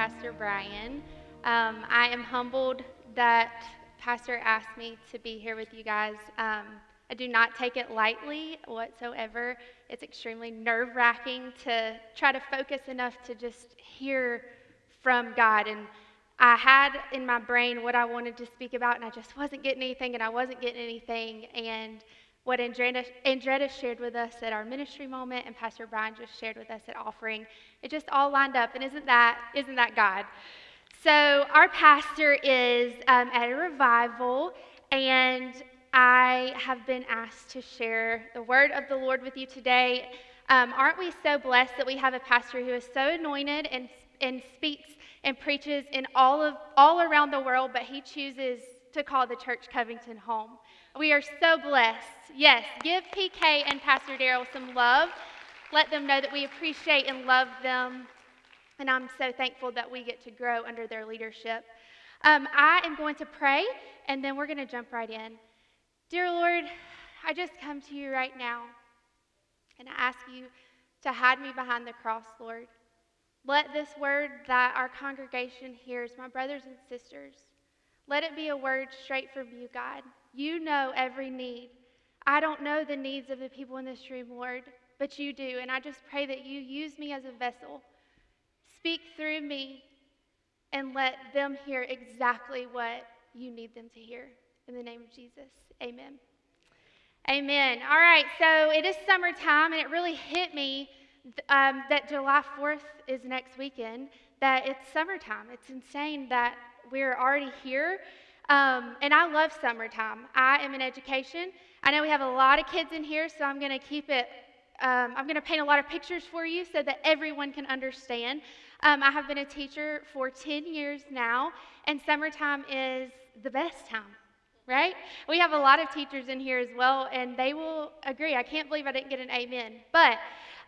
Pastor Brian. I am humbled that Pastor asked me to be here with you guys. I do not take it lightly whatsoever. It's extremely nerve-wracking to try to focus enough to just hear from God. And I had in my brain what I wanted to speak about, and I just wasn't getting anything, and I wasn't getting anything. And what Andretta shared with us at our ministry moment, and Pastor Brian just shared with us at offering, it just all lined up. And isn't that God? So our pastor is at a revival, and I have been asked to share the word of the Lord with you today. Aren't we so blessed that we have a pastor who is so anointed and speaks and preaches in all around the world, but he chooses to call the church Covington home. We are so blessed. Yes, give PK and Pastor Darrell some love. Let them know that we appreciate and love them. And I'm so thankful that we get to grow under their leadership. I am going to pray, and then we're going to jump right in. Dear Lord, I just come to you right now, and I ask you to hide me behind the cross, Lord. Let this word that our congregation hears, my brothers and sisters, let it be a word straight from you, God. You know every need. I don't know the needs of the people in this room, Lord, but you do, and I just pray that you use me as a vessel. Speak through me and let them hear exactly what you need them to hear. In the name of Jesus, amen. Amen. All right, so it is summertime, and it really hit me that July 4th is next weekend, that it's summertime. It's insane that we're already here, and I love summertime. I am in education. I know we have a lot of kids in here, so I'm going to keep it, I'm going to paint a lot of pictures for you so that everyone can understand. I have been a teacher for 10 years now, and summertime is the best time, right? We have a lot of teachers in here as well, and they will agree. I can't believe I didn't get an amen. But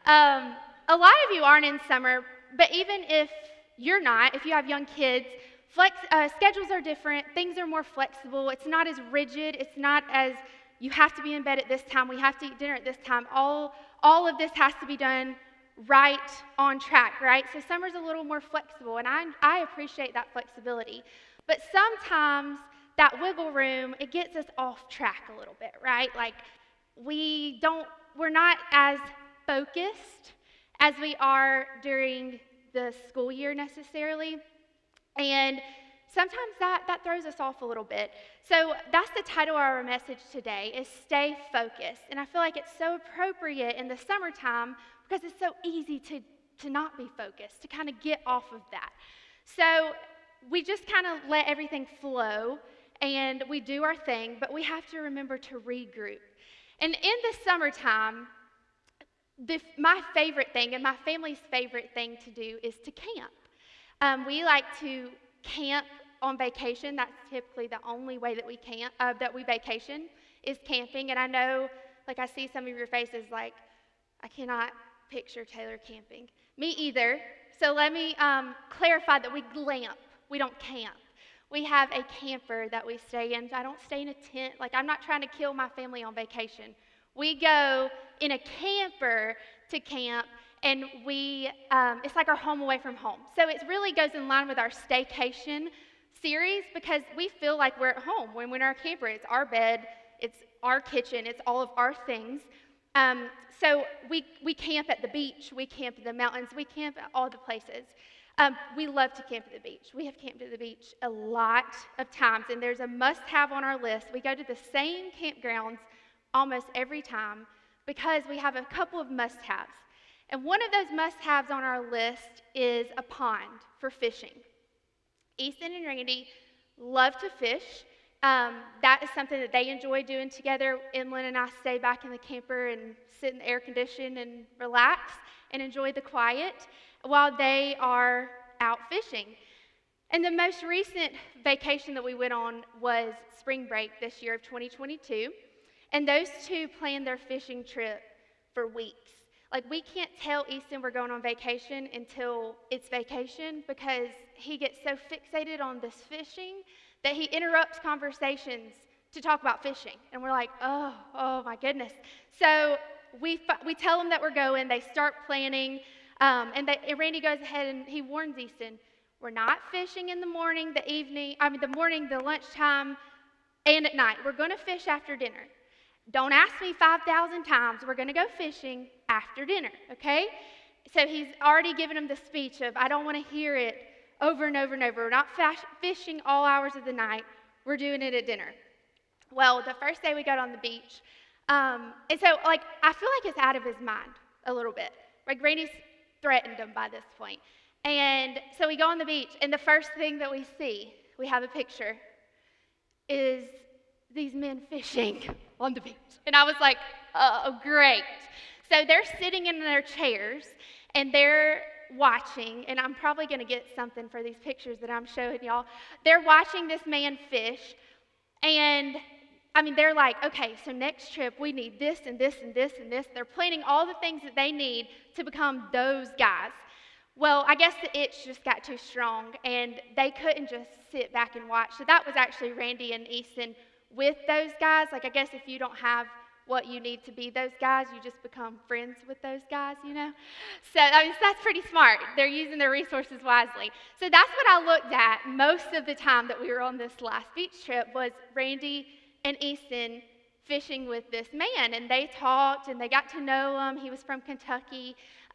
a lot of you aren't in summer, but even if you're not, if you have young kids, schedules are different. Things are more flexible. It's not as rigid. It's not as you have to be in bed at this time. We have to eat dinner at this time. All of this has to be done right on track, right? So summer's a little more flexible, and I appreciate that flexibility. But sometimes that wiggle room, it gets us off track a little bit, right? Like we're not as focused as we are during the school year necessarily. And sometimes that throws us off a little bit. So that's the title of our message today, is Stay Focused. And I feel like it's so appropriate in the summertime because it's so easy to not be focused, to kind of get off of that. So we just kind of let everything flow and we do our thing, but we have to remember to regroup. And in the summertime, my favorite thing and my family's favorite thing to do is to camp. We like to camp on vacation. That's typically the only way that we vacation is camping. And I know, like I see some of your faces like, I cannot picture Taylor camping. Me either. So let me clarify that we glamp. We don't camp. We have a camper that we stay in. I don't stay in a tent. Like, I'm not trying to kill my family on vacation. We go in a camper to camp, and it's like our home away from home. So it really goes in line with our staycation series because we feel like we're at home when we're in our camper. It's our bed, it's our kitchen, it's all of our things. So we camp at the beach, we camp in the mountains, we camp at all the places. We love to camp at the beach. We have camped at the beach a lot of times, and there's a must-have on our list. We go to the same campgrounds almost every time because we have a couple of must-haves. And one of those must-haves on our list is a pond for fishing. Ethan and Randy love to fish. That is something that they enjoy doing together. Emlyn and I stay back in the camper and sit in the air condition and relax and enjoy the quiet while they are out fishing. And the most recent vacation that we went on was spring break this year of 2022. And those two planned their fishing trip for weeks. Like, we can't tell Easton we're going on vacation until it's vacation because he gets so fixated on this fishing that he interrupts conversations to talk about fishing. And we're like, oh my goodness. So we tell them that we're going. They start planning. And Randy goes ahead and he warns Easton, We're not fishing in the morning, the morning, the lunchtime, and at night. We're going to fish after dinner. Don't ask me 5,000 times. We're going to go fishing after dinner, okay? So he's already given him the speech of, I don't want to hear it over and over and over. We're not fishing all hours of the night. We're doing it at dinner. Well, the first day we got on the beach, and so, I feel like it's out of his mind a little bit. Like, Randy's threatened him by this point. And so we go on the beach, and the first thing that we see, we have a picture, is these men fishing on the beach. And I was like, oh, great. So they're sitting in their chairs, and they're watching, and I'm probably going to get something for these pictures that I'm showing y'all. They're watching this man fish, and they're like, okay, so next trip we need this and this and this and this. They're planning all the things that they need to become those guys. Well, I guess the itch just got too strong, and they couldn't just sit back and watch. So that was actually Randy and Easton with those guys. I guess if you don't have what you need to be those guys, you just become friends with those guys, So, that's pretty smart. They're using their resources wisely. So that's what I looked at most of the time that we were on this last beach trip, was Randy and Easton fishing with this man. And they talked, and they got to know him. He was from Kentucky.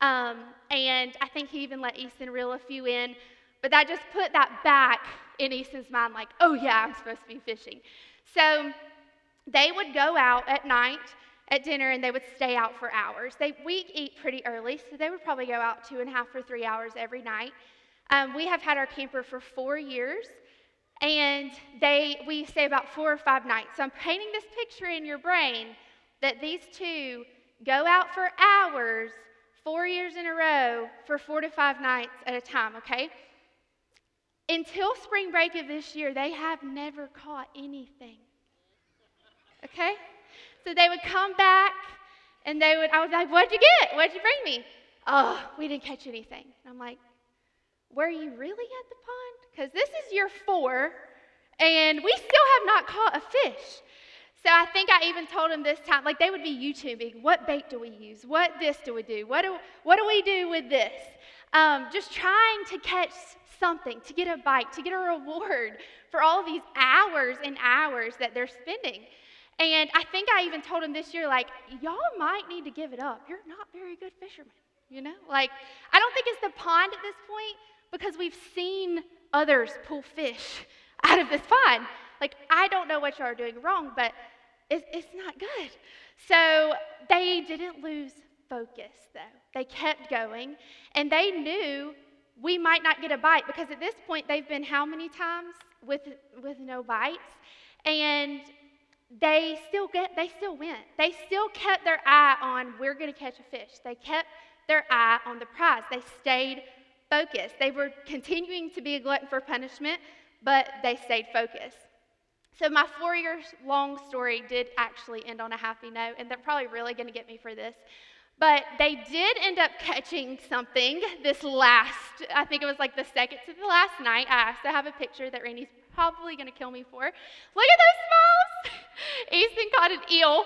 And I think he even let Easton reel a few in. But that just put that back in Easton's mind, like, oh yeah, I'm supposed to be fishing. So they would go out at night at dinner, and they would stay out for hours. We eat pretty early, so they would probably go out 2.5 or 3 hours every night. We have had our camper for 4 years, and we stay about 4 or 5 nights. So I'm painting this picture in your brain that these two go out for hours, 4 years in a row, for 4 to 5 nights at a time, okay? Until spring break of this year, they have never caught anything. Okay? So they would come back, and I was like, what'd you get? What'd you bring me? Oh, we didn't catch anything. And I'm like, were you really at the pond? Because this is year 4, and we still have not caught a fish. So I think I even told them this time, they would be YouTubing, what bait do we use? What this do we do? What do we do with this? Just trying to catch something, to get a bite, to get a reward for all these hours and hours that they're spending. And I think I even told them this year, y'all might need to give it up. You're not very good fishermen, I don't think it's the pond at this point, because we've seen others pull fish out of this pond. I don't know what y'all are doing wrong, but it's not good. So they didn't lose focus, though. They kept going, and they knew we might not get a bite, because at this point they've been how many times with no bites? And they still went. They still kept their eye on, we're going to catch a fish. They kept their eye on the prize. They stayed focused. They were continuing to be a glutton for punishment, but they stayed focused. So my 4-year-long story did actually end on a happy note, and they're probably really going to get me for this. But they did end up catching something I think it was the second to the last night. I also have a picture that Randy's probably going to kill me for. Look at those smiles! Easton caught an eel,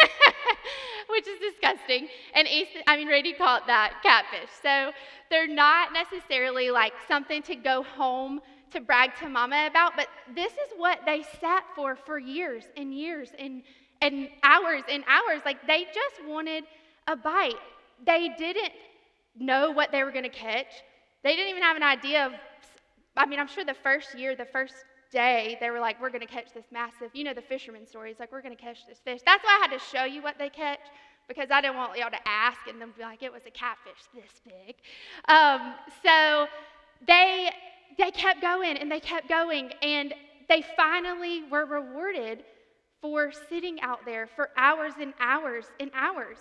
which is disgusting. And Randy caught that catfish. So they're not necessarily something to go home to brag to mama about, but this is what they sat for years and years and hours and hours. They just wanted a bite. They didn't know what they were going to catch. They didn't even have an idea of, I'm sure the first day, they were we're going to catch this massive, the fisherman stories, we're going to catch this fish. That's why I had to show you what they catch, because I didn't want y'all to ask and then be like, it was a catfish this big. So they kept going, and they kept going, and they finally were rewarded for sitting out there for hours and hours and hours.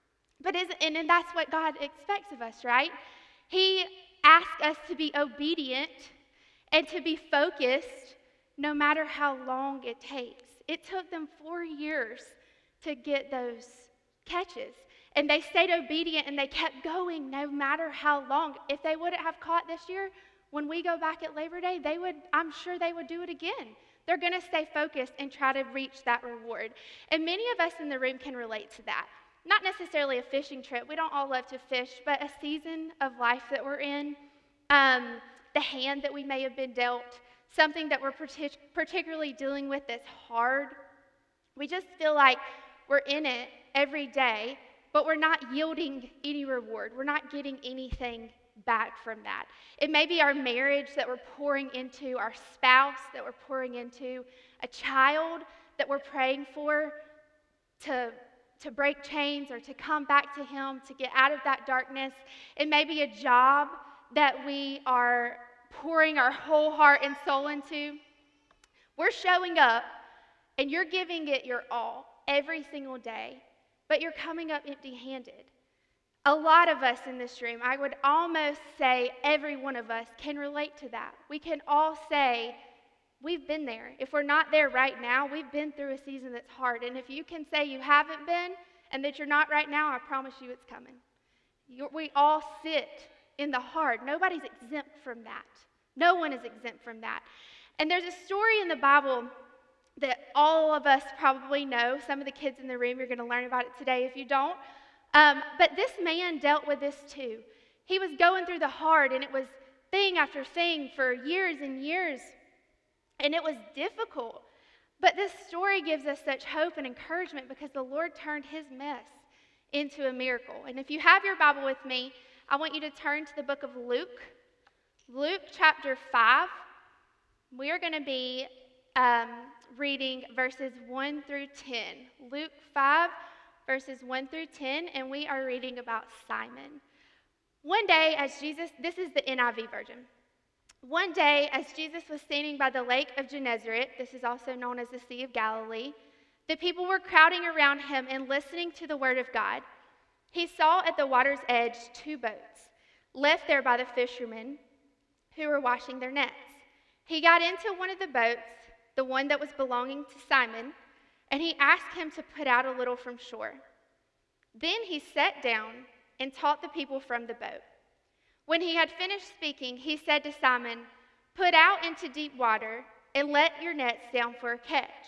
And that's what God expects of us, right? He asks us to be obedient and to be focused no matter how long it takes. It took them 4 years to get those catches. And they stayed obedient, and they kept going no matter how long. If they wouldn't have caught this year, when we go back at Labor Day, I'm sure they would do it again. They're going to stay focused and try to reach that reward. And many of us in the room can relate to that. Not necessarily a fishing trip. We don't all love to fish, but a season of life that we're in. the hand that we may have been dealt, something that we're particularly dealing with that's hard. We just feel like we're in it every day, but we're not yielding any reward. We're not getting anything back from that. It may be our marriage that we're pouring into, our spouse that we're pouring into, a child that we're praying for to break chains or to come back to Him, to get out of that darkness. It may be a job that we are pouring our whole heart and soul into. We're showing up and you're giving it your all every single day, but you're coming up empty-handed. A lot of us in this room, I would almost say every one of us can relate to that. We can all say, we've been there. If we're not there right now, we've been through a season that's hard. And if you can say you haven't been and that you're not right now, I promise you it's coming. We all sit in the hard. Nobody's exempt from that. No one is exempt from that. And there's a story in the Bible that all of us probably know. Some of the kids in the room, you're going to learn about it today if you don't. But this man dealt with this too. He was going through the hard, and it was thing after thing for years and years. And it was difficult. But this story gives us such hope and encouragement because the Lord turned his mess into a miracle. And if you have your Bible with me, I want you to turn to the book of Luke. Luke chapter 5. We are going to be reading verses 1 through 10. Luke 5, verses 1 through 10, and we are reading about Simon. One day as Jesus, this is the NIV version. One day as Jesus was standing by the lake of Gennesaret, this is also known as the Sea of Galilee, the people were crowding around him and listening to the word of God. He saw at the water's edge 2 boats, left there by the fishermen who were washing their nets. He got into one of the boats, the one that was belonging to Simon, and he asked him to put out a little from shore. Then he sat down and taught the people from the boat. When he had finished speaking, he said to Simon, "Put out into deep water and let your nets down for a catch."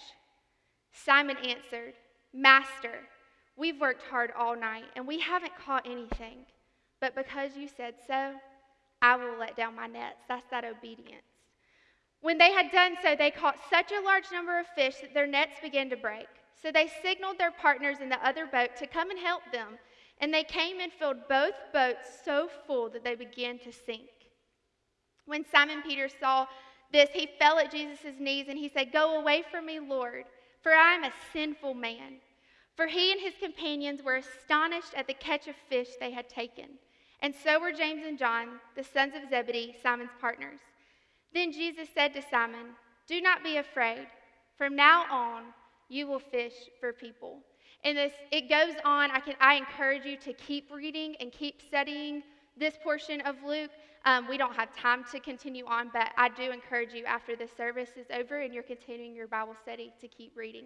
Simon answered, "Master, we've worked hard all night and we haven't caught anything. But because you said so, I will let down my nets." That's that obedience. When they had done so, they caught such a large number of fish that their nets began to break. So they signaled their partners in the other boat to come and help them. And they came and filled both boats so full that they began to sink. When Simon Peter saw this, he fell at Jesus' knees and he said, "Go away from me, Lord, for I am a sinful man." For he and his companions were astonished at the catch of fish they had taken. And so were James and John, the sons of Zebedee, Simon's partners. Then Jesus said to Simon, "Do not be afraid. From now on, you will fish for people." And it goes on. I encourage you to keep reading and keep studying this portion of Luke. We don't have time to continue on, but I do encourage you after this service is over and you're continuing your Bible study to keep reading.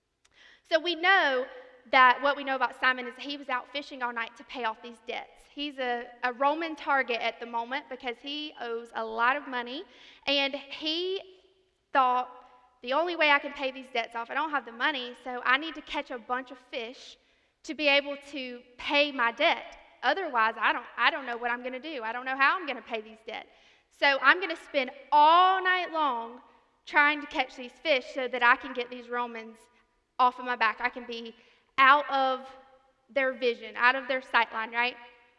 So we know that what we know about Simon is he was out fishing all night to pay off these debts. He's a Roman target at the moment because he owes a lot of money. And he thought, the only way I can pay these debts off, I don't have the money, so I need to catch a bunch of fish to be able to pay my debt. Otherwise, I don't know what I'm going to do. I don't know how I'm going to pay these debts. So I'm going to spend all night long trying to catch these fish so that I can get these Romans off of my back. I can be out of their vision, out of their sight line, right?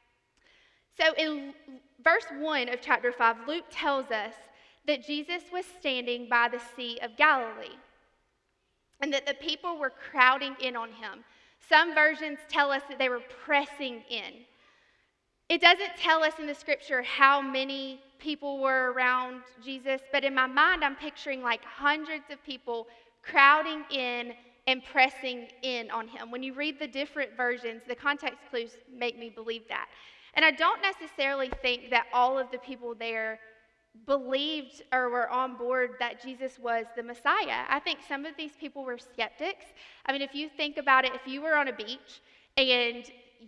So in verse 1 of chapter 5, Luke tells us that Jesus was standing by the Sea of Galilee and that the people were crowding in on him. Some versions tell us that they were pressing in. It doesn't tell us in the scripture how many people were around Jesus, but in my mind, I'm picturing like hundreds of people crowding in and pressing in on him. When you read the different versions, the context clues make me believe that. And I don't necessarily think that all of the people there believed or were on board that Jesus was the Messiah. I think some of these people were skeptics. I mean, if you think about it, if you were on a beach and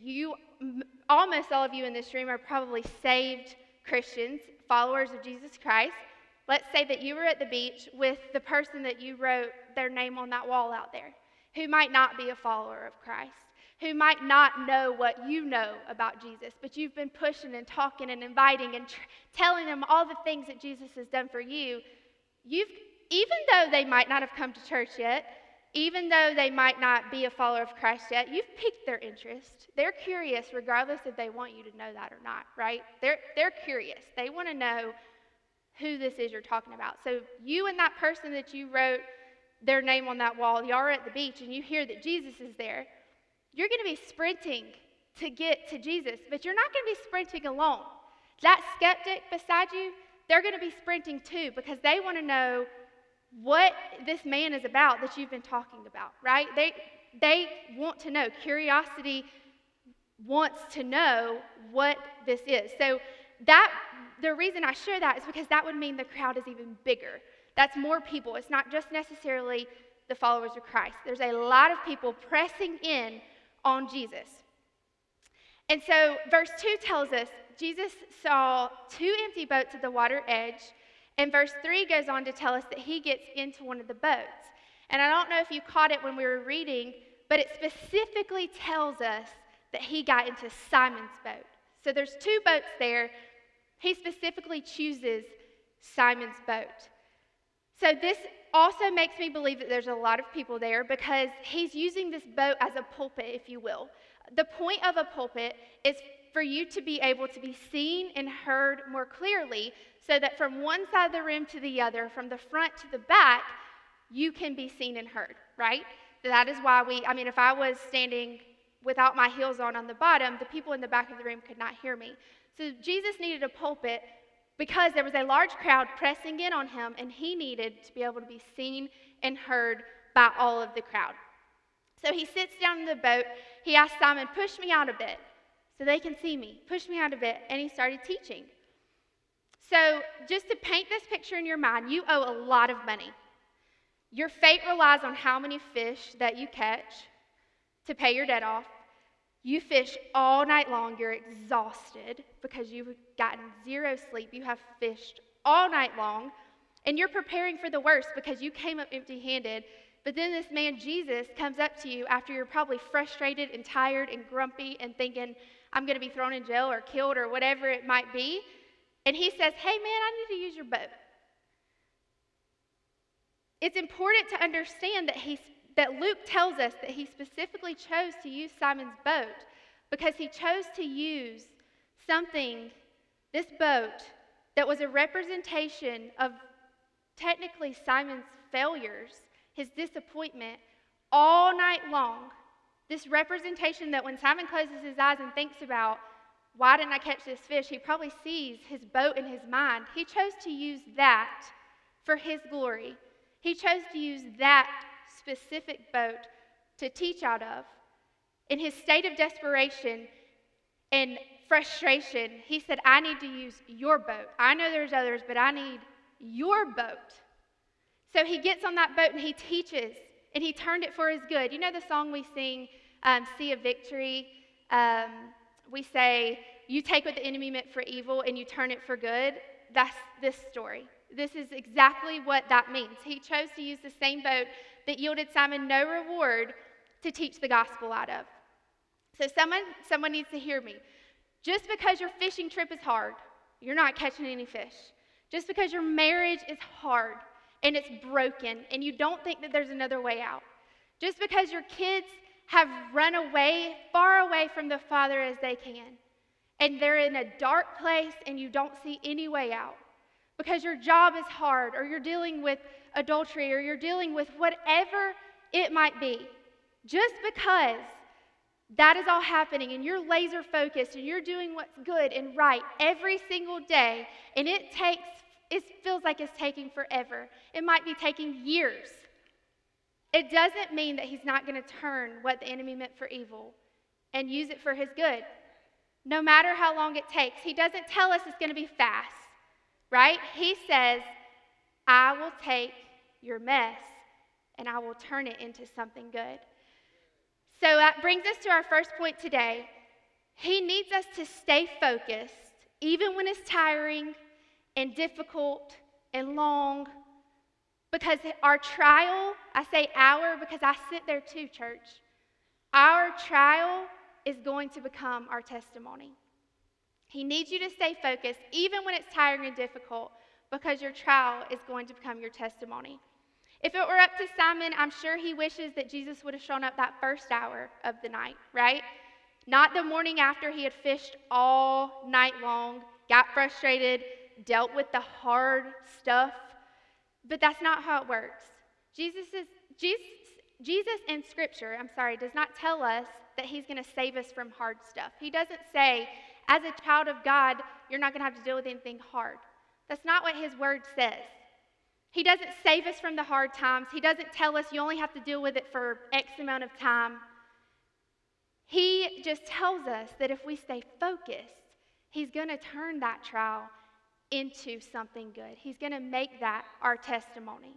almost all of you in this room are probably saved Christians, followers of Jesus Christ. Let's say that you were at the beach with the person that you wrote their name on that wall out there, who might not be a follower of Christ, who might not know what you know about Jesus, but you've been pushing and talking and inviting and telling them all the things that Jesus has done for you. Even though they might not have come to church yet, even though they might not be a follower of Christ yet, you've piqued their interest. They're curious regardless if they want you to know that or not, right? They're curious. They want to know who this is you're talking about. So you and that person that you wrote their name on that wall, y'all are at the beach and you hear that Jesus is there, you're going to be sprinting to get to Jesus, but you're not going to be sprinting alone. That skeptic beside you, they're going to be sprinting too because they want to know what this man is about that you've been talking about, right? They want to know. Curiosity wants to know what this is. So the reason I share that is because that would mean the crowd is even bigger. That's more people. It's not just necessarily the followers of Christ. There's a lot of people pressing in on Jesus. And so verse 2 tells us Jesus saw 2 empty boats at the water edge, and verse 3 goes on to tell us that he gets into one of the boats. And I don't know if you caught it when we were reading, but it specifically tells us that he got into Simon's boat. So there's 2 boats there. He specifically chooses Simon's boat. So this also makes me believe that there's a lot of people there because he's using this boat as a pulpit, if you will. The point of a pulpit is for you to be able to be seen and heard more clearly so that from one side of the room to the other, from the front to the back, you can be seen and heard, right? That is why if I was standing without my heels on the bottom, the people in the back of the room could not hear me. So Jesus needed a pulpit because there was a large crowd pressing in on him, and he needed to be able to be seen and heard by all of the crowd. So he sits down in the boat. He asks Simon, push me out a bit so they can see me. Push me out a bit. And he started teaching. So just to paint this picture in your mind, you owe a lot of money. Your fate relies on how many fish that you catch to pay your debt off. You fish all night long. You're exhausted because you've gotten 0 sleep. You have fished all night long. And you're preparing for the worst because you came up empty-handed. But then this man, Jesus, comes up to you after you're probably frustrated and tired and grumpy and thinking, I'm going to be thrown in jail or killed or whatever it might be. And he says, hey, man, I need to use your boat. It's important to understand that Luke tells us that he specifically chose to use Simon's boat because he chose to use this boat, that was a representation of technically Simon's failures, his disappointment, all night long. This representation that when Simon closes his eyes and thinks about, why didn't I catch this fish? He probably sees his boat in his mind. He chose to use that for his glory. He chose to use that specific boat to teach out of. In his state of desperation and frustration, he said, I need to use your boat. I know there's others, but I need your boat. So he gets on that boat and he teaches, and he turned it for his good. You know the song we sing, Sea of Victory? We say, you take what the enemy meant for evil and you turn it for good. That's this story. This is exactly what that means. He chose to use the same boat that yielded Simon no reward to teach the gospel out of. So someone needs to hear me. Just because your fishing trip is hard, you're not catching any fish. Just because your marriage is hard and it's broken and you don't think that there's another way out. Just because your kids have run away, far away from the Father as they can, and they're in a dark place and you don't see any way out. Because your job is hard, or you're dealing with adultery, or you're dealing with whatever it might be. Just because that is all happening and you're laser focused and you're doing what's good and right every single day, and it feels like it's taking forever. It might be taking years. It doesn't mean that he's not going to turn what the enemy meant for evil and use it for his good. No matter how long it takes. He doesn't tell us it's going to be fast, right? He says, I will take your mess and I will turn it into something good. So that brings us to our first point today. He needs us to stay focused, even when it's tiring and difficult and long, because our trial, I say our because I sit there too, church. Our trial is going to become our testimony. He needs you to stay focused, even when it's tiring and difficult, because your trial is going to become your testimony. If it were up to Simon, I'm sure he wishes that Jesus would have shown up that first hour of the night, right? Not the morning after he had fished all night long, got frustrated, dealt with the hard stuff. But that's not how it works. Jesus in Scripture, does not tell us that he's going to save us from hard stuff. He doesn't say, as a child of God, you're not going to have to deal with anything hard. That's not what his word says. He doesn't save us from the hard times. He doesn't tell us you only have to deal with it for X amount of time. He just tells us that if we stay focused, he's going to turn that trial into something good. He's going to make that our testimony.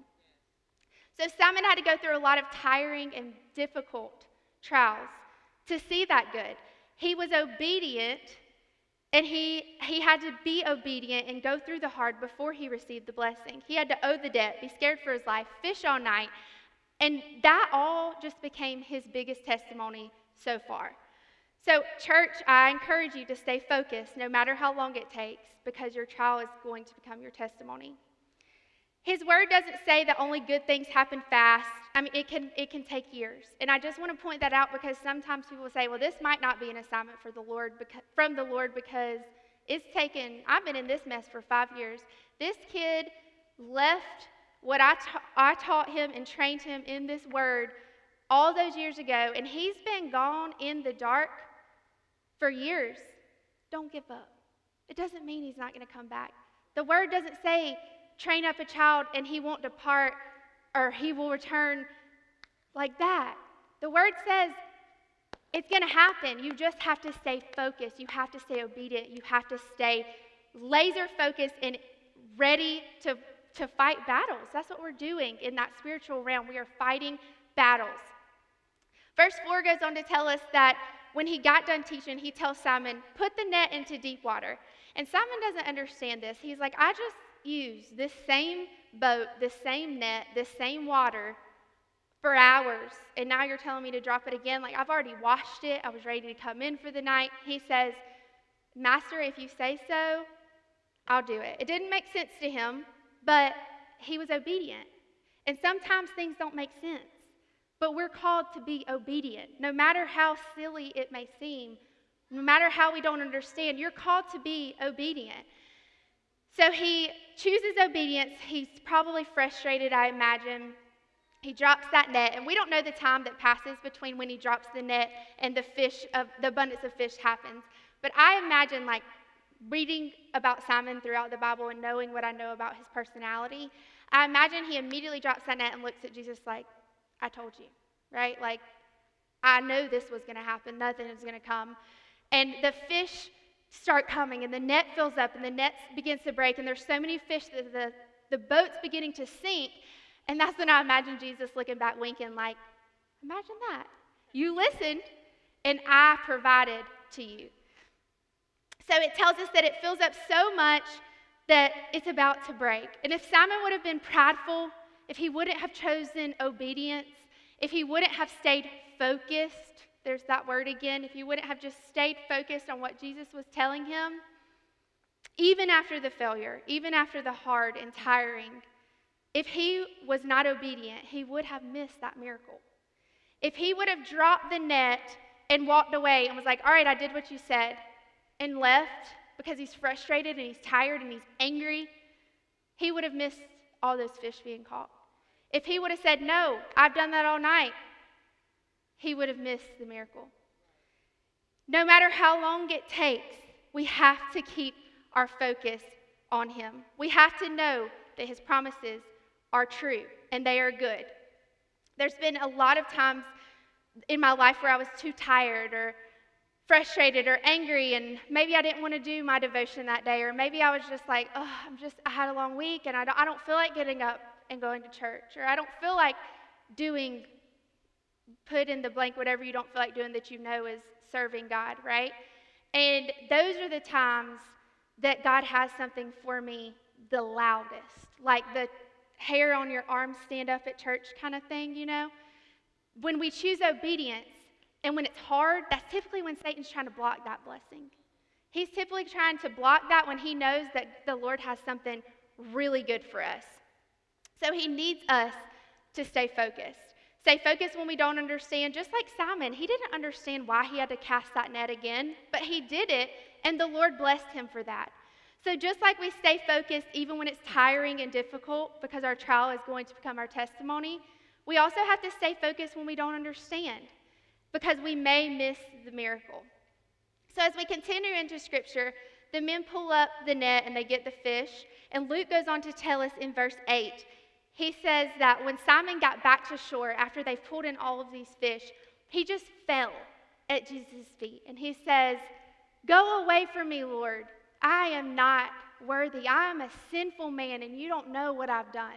So Simon had to go through a lot of tiring and difficult trials to see that good. He was obedient, and he had to be obedient and go through the hard before he received the blessing. He had to owe the debt, be scared for his life, fish all night, and that all just became his biggest testimony so far. So, church, I encourage you to stay focused no matter how long it takes, because your trial is going to become your testimony. His word doesn't say that only good things happen fast. I mean, it can take years. And I just want to point that out because sometimes people say, well, this might not be an assignment from the Lord because I've been in this mess for 5 years. This kid left what I taught him and trained him in this word all those years ago, and he's been gone in the dark for years. Don't give up. It doesn't mean he's not going to come back. The word doesn't say, train up a child and he won't depart or he will return like that. The word says it's going to happen. You just have to stay focused. You have to stay obedient. You have to stay laser focused and ready to fight battles. That's what we're doing in that spiritual realm. We are fighting battles. Verse 4 goes on to tell us that when he got done teaching, he tells Simon, put the net into deep water. And Simon doesn't understand this. He's like, I just used this same boat, this same net, this same water for hours, and now you're telling me to drop it again? Like, I've already washed it. I was ready to come in for the night. He says, Master, if you say so, I'll do it. It didn't make sense to him, but he was obedient. And sometimes things don't make sense, but we're called to be obedient. No matter how silly it may seem, no matter how we don't understand, you're called to be obedient. So he chooses obedience. He's probably frustrated, I imagine. He drops that net, and we don't know the time that passes between when he drops the net and the abundance of fish happens. But I imagine, like, reading about Simon throughout the Bible and knowing what I know about his personality, I imagine he immediately drops that net and looks at Jesus like, I told you, right? Like, I know this was going to happen. Nothing is going to come. And the fish start coming, and the net fills up, and the net begins to break, and there's so many fish that the boat's beginning to sink. And that's when I imagine Jesus looking back, winking, like, imagine that. You listened, and I provided to you. So it tells us that it fills up so much that it's about to break. And if Simon would have been prideful, if he wouldn't have chosen obedience, if he wouldn't have stayed focused, there's that word again, if he wouldn't have just stayed focused on what Jesus was telling him, even after the failure, even after the hard and tiring, if he was not obedient, he would have missed that miracle. If he would have dropped the net and walked away and was like, all right, I did what you said, and left because he's frustrated and he's tired and he's angry, he would have missed all those fish being caught. If he would have said, no, I've done that all night, he would have missed the miracle. No matter how long it takes, we have to keep our focus on him. We have to know that his promises are true and they are good. There's been a lot of times in my life where I was too tired or frustrated or angry, and maybe I didn't want to do my devotion that day, or maybe I was just like, oh, I had a long week and I don't feel like getting up and going to church, or I don't feel like doing, put in the blank whatever you don't feel like doing that you know is serving God, right? And those are the times that God has something for me the loudest, like the hair on your arm stand up at church kind of thing, you know? When we choose obedience, And when it's hard, that's typically when Satan's trying to block that blessing. He's typically trying to block that when he knows that the Lord has something really good for us. So he needs us to stay focused. Stay focused when we don't understand. Just like Simon, he didn't understand why he had to cast that net again, but he did it, and the Lord blessed him for that. So just like we stay focused even when it's tiring and difficult, because our trial is going to become our testimony, we also have to stay focused when we don't understand, because we may miss the miracle. So as we continue into Scripture, the men pull up the net and they get the fish, and Luke goes on to tell us in verse 8, he says that when Simon got back to shore after they've pulled in all of these fish, he just fell at Jesus' feet, and he says, "Go away from me, Lord. I am not worthy. I am a sinful man, and you don't know what I've done."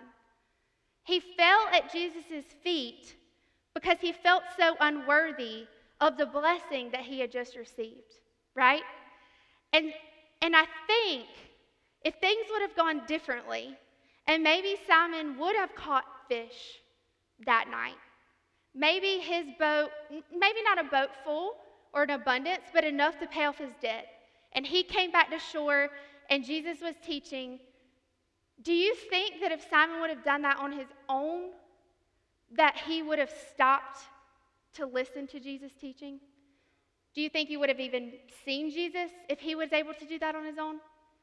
He fell at Jesus' feet because he felt so unworthy of the blessing that he had just received, right? And I think if things would have gone differently, and maybe Simon would have caught fish that night, maybe his boat, maybe not a boat full or an abundance, but enough to pay off his debt. And he came back to shore, and Jesus was teaching. Do you think that if Simon would have done that on his own, that he would have stopped to listen to Jesus' teaching? Do you think he would have even seen Jesus if he was able to do that on his own?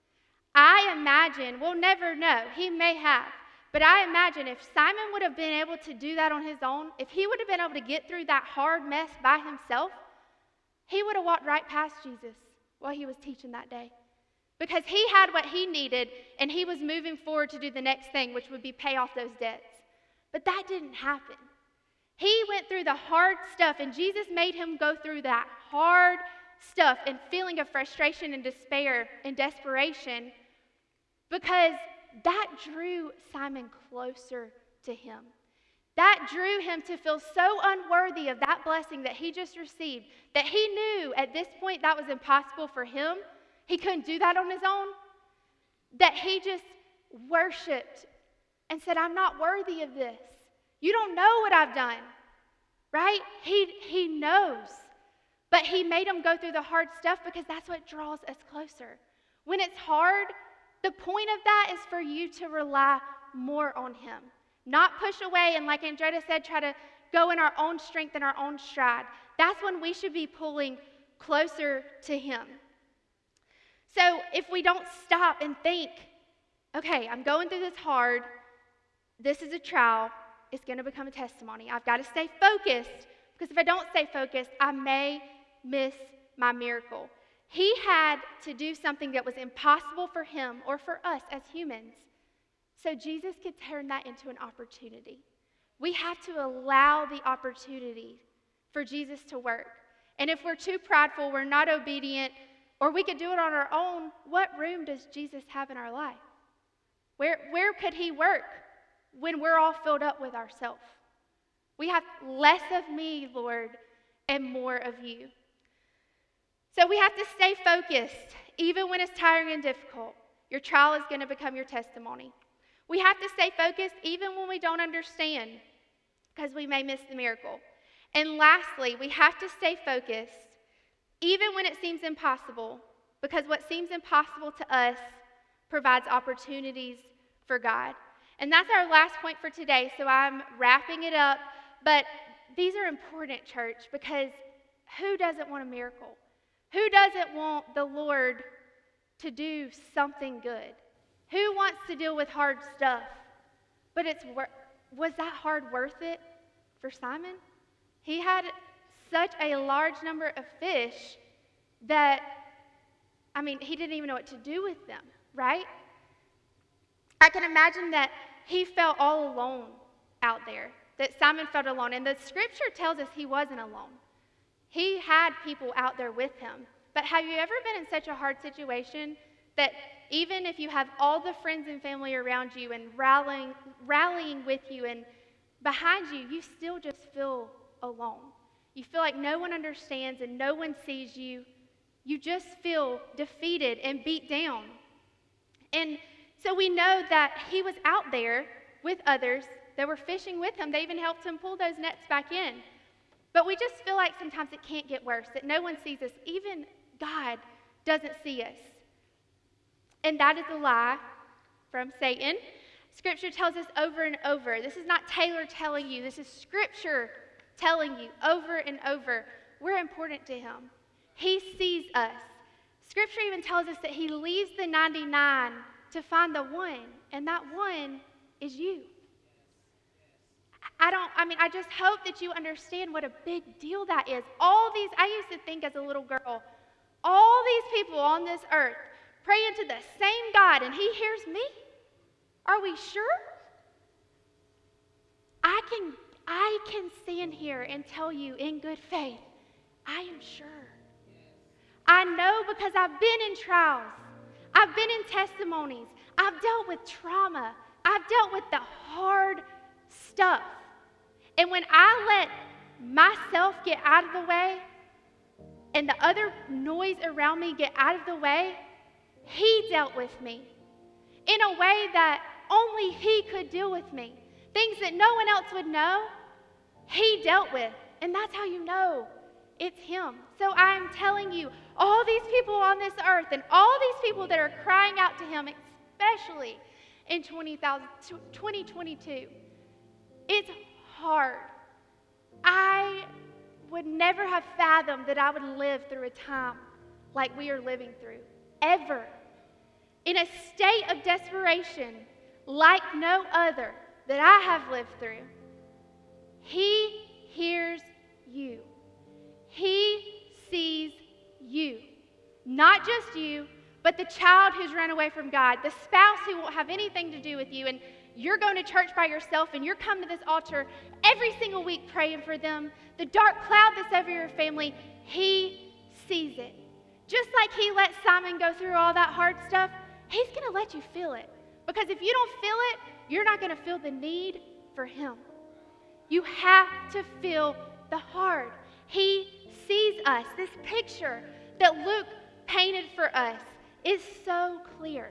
I imagine, we'll never know, he may have, but I imagine if Simon would have been able to do that on his own, if he would have been able to get through that hard mess by himself, he would have walked right past Jesus while he was teaching that day. Because he had what he needed, and he was moving forward to do the next thing, which would be pay off those debts. But that didn't happen. He went through the hard stuff, and Jesus made him go through that hard stuff and feeling of frustration and despair and desperation, because that drew Simon closer to him. That drew him to feel so unworthy of that blessing that he just received, that he knew at this point that was impossible for him. He couldn't do that on his own. That he just worshiped and said, "I'm not worthy of this. You don't know what I've done." Right? He knows. But he made him go through the hard stuff because that's what draws us closer. When it's hard, the point of that is for you to rely more on him. Not push away and, like Andretta said, try to go in our own strength and our own stride. That's when we should be pulling closer to him. So if we don't stop and think, okay, I'm going through this hard, this is a trial, it's going to become a testimony. I've got to stay focused, because if I don't stay focused, I may miss my miracle. He had to do something that was impossible for him or for us as humans, so Jesus could turn that into an opportunity. We have to allow the opportunity for Jesus to work. And if we're too prideful, we're not obedient, or we could do it on our own, what room does Jesus have in our life? Where could he work when we're all filled up with ourselves? We have less of me, Lord, and more of you. So we have to stay focused, even when it's tiring and difficult. Your trial is going to become your testimony. We have to stay focused even when we don't understand, because we may miss the miracle. And lastly, we have to stay focused even when it seems impossible, because what seems impossible to us provides opportunities for God. And that's our last point for today, so I'm wrapping it up. But these are important, church, because who doesn't want a miracle? Who doesn't want the Lord to do something good? Who wants to deal with hard stuff? But was that hard worth it for Simon? He had such a large number of fish that, he didn't even know what to do with them, right? I can imagine that he felt all alone out there, that Simon felt alone. And the scripture tells us he wasn't alone. He had people out there with him. But have you ever been in such a hard situation that even if you have all the friends and family around you and rallying with you and behind you, you still just feel alone? You feel like no one understands and no one sees you. You just feel defeated and beat down. And so we know that he was out there with others that were fishing with him. They even helped him pull those nets back in. But we just feel like sometimes it can't get worse, that no one sees us. Even God doesn't see us. And that is a lie from Satan. Scripture tells us over and over. This is not Taylor telling you. This is Scripture telling you over and over. We're important to him. He sees us. Scripture even tells us that he leaves the 99 to find the one, and that one is you. I just hope that you understand what a big deal that is. I used to think as a little girl, all these people on this earth praying to the same God, and he hears me? Are we sure? I can stand here and tell you in good faith, I am sure. I know because I've been in trials. I've been in testimonies. I've dealt with trauma. I've dealt with the hard stuff. And when I let myself get out of the way and the other noise around me get out of the way, he dealt with me in a way that only he could deal with me. Things that no one else would know, he dealt with. And that's how you know it's him. So I'm telling you, all these people on this earth and all these people that are crying out to him, especially in 2022, it's hard. I would never have fathomed that I would live through a time like we are living through, ever. In a state of desperation like no other that I have lived through. He hears you. He sees you. Not just you, but the child who's run away from God, the spouse who won't have anything to do with you, and you're going to church by yourself, and you're coming to this altar every single week praying for them. The dark cloud that's over your family, he sees it. Just like he let Simon go through all that hard stuff, he's going to let you feel it. Because if you don't feel it, you're not going to feel the need for him. You have to feel the hard. He sees us. This picture that Luke painted for us is so clear.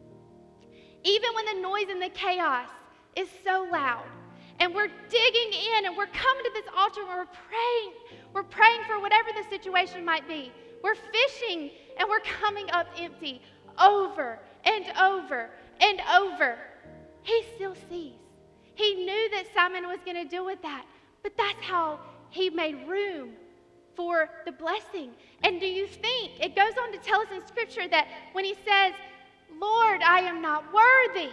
Even when the noise and the chaos is so loud, and we're digging in and we're coming to this altar and we're praying. We're praying for whatever the situation might be. We're fishing and we're coming up empty over and over and over. He still sees. He knew that Simon was going to deal with that, but that's how he made room for the blessing. And do you think, it goes on to tell us in Scripture that when he says, Lord, I am not worthy,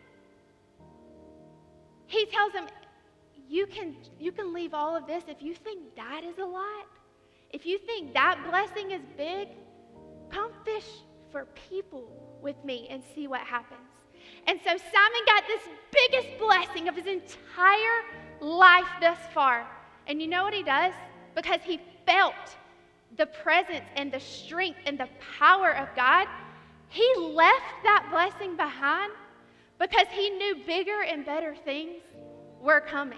he tells him, you can leave all of this if you think that is a lot. If you think that blessing is big, come fish for people with me and see what happens. And so Simon got this biggest blessing of his entire life thus far. And you know what he does? Because he felt the presence and the strength and the power of God, he left that blessing behind because he knew bigger and better things were coming.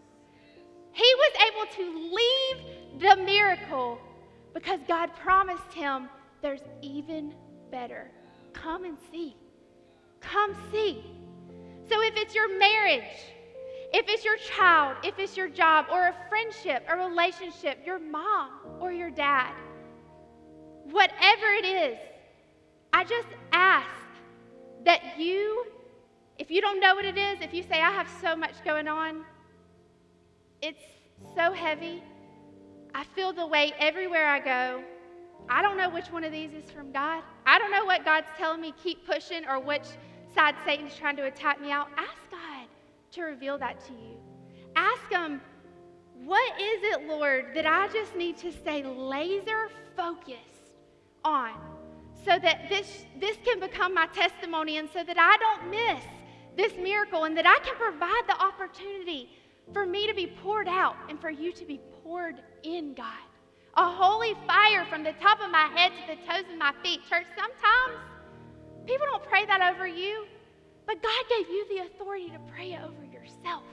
He was able to leave the miracle because God promised him there's even better. Come and see. Come see. So if it's your marriage, if it's your child, if it's your job, or a friendship, a relationship, your mom or your dad, whatever it is, I just ask that you, if you don't know what it is, if you say, I have so much going on, it's so heavy, I feel the weight everywhere I go, I don't know which one of these is from God. I don't know what God's telling me keep pushing or which side Satan's trying to attack me out. Ask God to reveal that to you. Ask him, what is it, Lord, that I just need to stay laser focused on so that this can become my testimony and so that I don't miss this miracle and that I can provide the opportunity for me to be poured out and for you to be poured in, God. A holy fire from the top of my head to the toes of my feet. Church, sometimes people don't pray that over you, but God gave you the authority to pray it over yourself.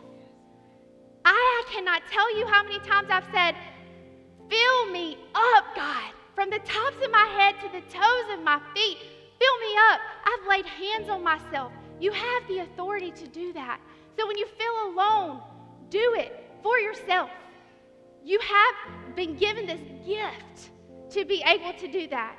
I cannot tell you how many times I've said, fill me up, God, from the tops of my head to the toes of my feet. Fill me up. I've laid hands on myself. You have the authority to do that. So when you feel alone, do it for yourself. You have been given this gift to be able to do that.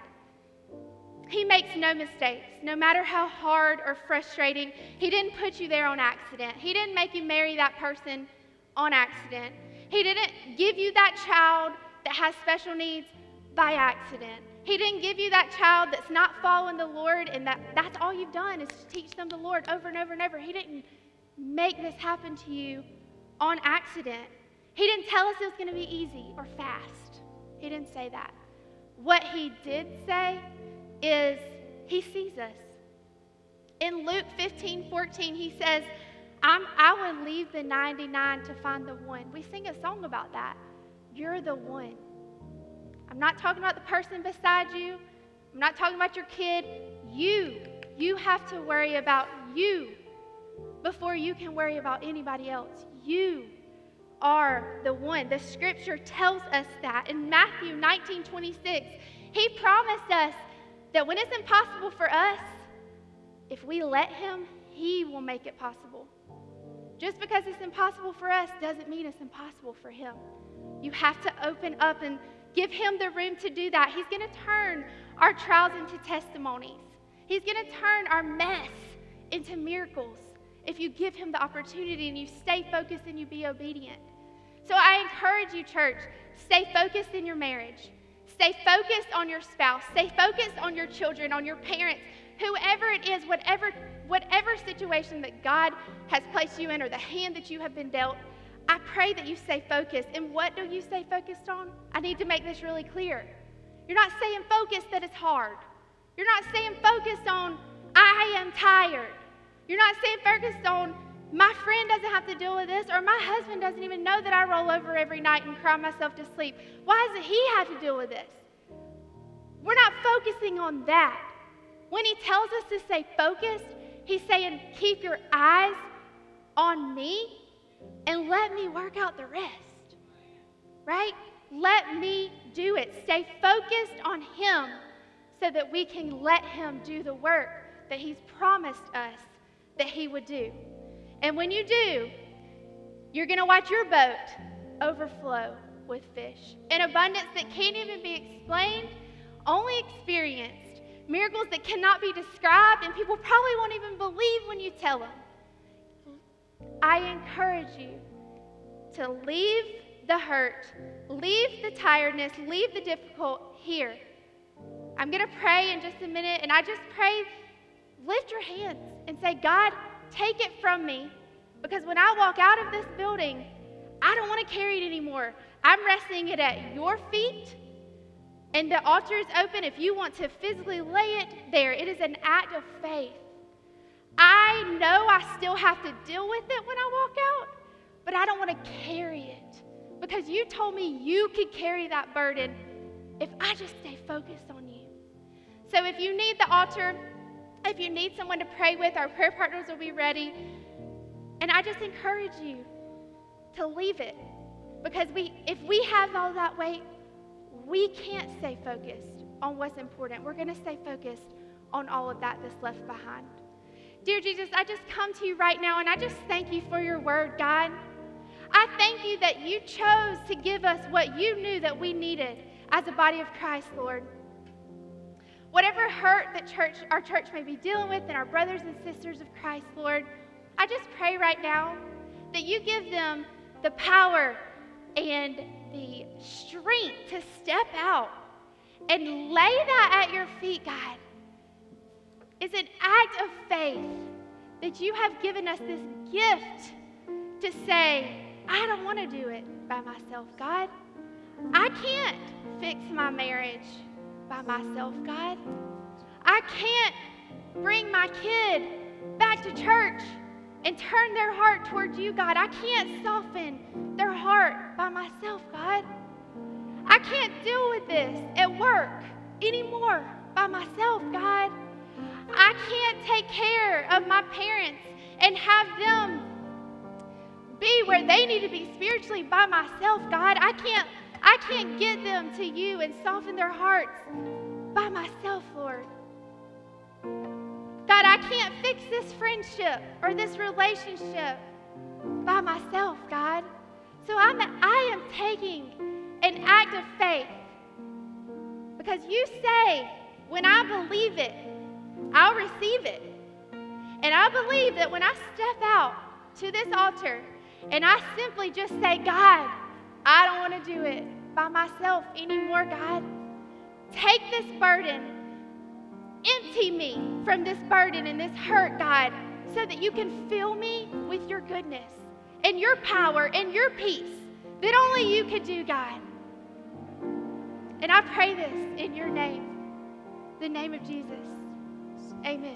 He makes no mistakes, no matter how hard or frustrating. He didn't put you there on accident. He didn't make you marry that person on accident. He didn't give you that child that has special needs by accident. He didn't give you that child that's not following the Lord and that's all you've done is teach them the Lord over and over and over. He didn't make this happen to you on accident. He didn't tell us it was going to be easy or fast. He didn't say that. What he did say is he sees us. In Luke 15:14, he says, I will leave the 99 to find the one. We sing a song about that. You're the one. I'm not talking about the person beside you. I'm not talking about your kid. You have to worry about you before you can worry about anybody else. You are the one. The scripture tells us that. In Matthew 19:26, he promised us that when it's impossible for us, if we let him, he will make it possible. Just because it's impossible for us doesn't mean it's impossible for him. You have to open up and give him the room to do that. He's going to turn our trials into testimonies. He's going to turn our mess into miracles if you give him the opportunity and you stay focused and you be obedient. So I encourage you, church, stay focused in your marriage. Stay focused on your spouse. Stay focused on your children, on your parents, whoever it is, whatever situation that God has placed you in or the hand that you have been dealt. I pray that you stay focused. And what do you stay focused on? I need to make this really clear. You're not staying focused that it's hard. You're not staying focused on, I am tired. You're not staying focused on, my friend doesn't have to deal with this, or my husband doesn't even know that I roll over every night and cry myself to sleep. Why doesn't he have to deal with this? We're not focusing on that. When he tells us to stay focused, he's saying, keep your eyes on me and let me work out the rest. Right? Let me do it. Stay focused on him so that we can let him do the work that he's promised us that he would do. And when you do, you're going to watch your boat overflow with fish. An abundance that can't even be explained, only experienced. Miracles that cannot be described, and people probably won't even believe when you tell them. I encourage you to leave the hurt, leave the tiredness, leave the difficult here. I'm going to pray in just a minute, and I just pray, lift your hands and say, God, take it from me, because when I walk out of this building, I don't want to carry it anymore. I'm resting it at your feet, and the altar is open if you want to physically lay it there. It is an act of faith. I know I still have to deal with it when I walk out, but I don't want to carry it, because you told me you could carry that burden if I just stay focused on you. So if you need the altar, if you need someone to pray with, our prayer partners will be ready. And I just encourage you to leave it. Because if we have all that weight, we can't stay focused on what's important. We're going to stay focused on all of that that's left behind. Dear Jesus, I just come to you right now, and I just thank you for your word, God. I thank you that you chose to give us what you knew that we needed as a body of Christ, Lord. Whatever hurt that our church may be dealing with, and our brothers and sisters of Christ, Lord, I just pray right now that you give them the power and the strength to step out and lay that at your feet, God. It's an act of faith that you have given us this gift to say, I don't want to do it by myself, God. I can't fix my marriage by myself, God. I can't bring my kid back to church and turn their heart towards you, God. I can't soften their heart by myself, God. I can't deal with this at work anymore by myself, God. I can't take care of my parents and have them be where they need to be spiritually by myself, God. I can't get them to you and soften their hearts by myself, Lord. God, I can't fix this friendship or this relationship by myself, God. So I am taking an act of faith, because you say, when I believe it, I'll receive it. And I believe that when I step out to this altar and I simply just say, God, I don't want to do it by myself anymore, God. Take this burden. Empty me from this burden and this hurt, God, so that you can fill me with your goodness and your power and your peace that only you could do, God. And I pray this in your name, the name of Jesus. Amen.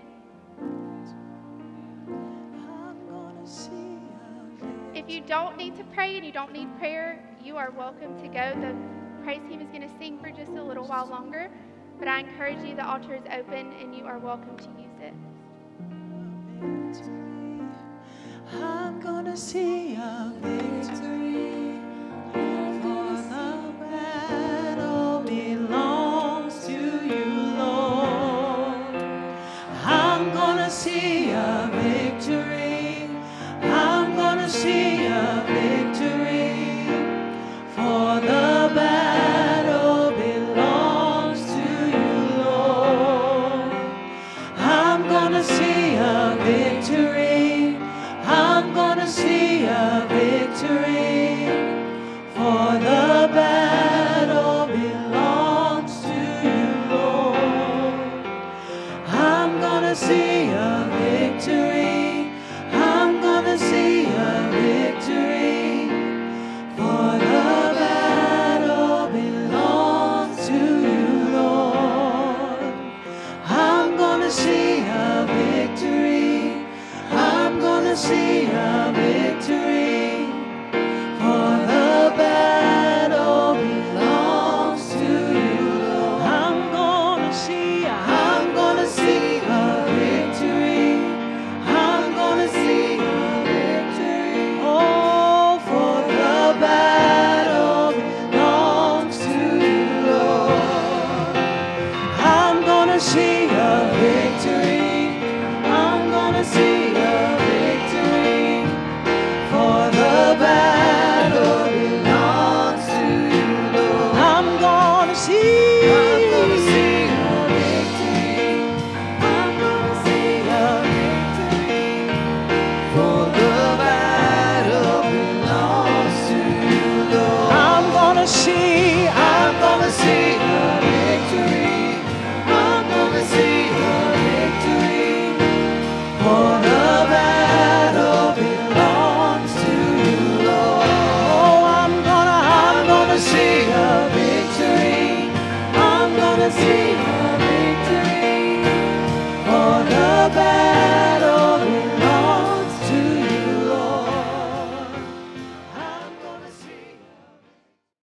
If you don't need to pray and you don't need prayer, you are welcome to go. The praise team is going to sing for just a little while longer, but I encourage you, the altar is open and you are welcome to use it. I'm gonna see a victory, for the battle belongs to you, Lord. I'm gonna see a victory. I'm gonna see a victory, for the battle belongs to you, Lord. I'm gonna see a victory. I'm gonna see a victory, for the battle belongs to you, Lord. I'm gonna see a victory. I'm gonna see a victory, for the battle belongs to you, Lord. I'm gonna see a victory. I'm gonna see a victory.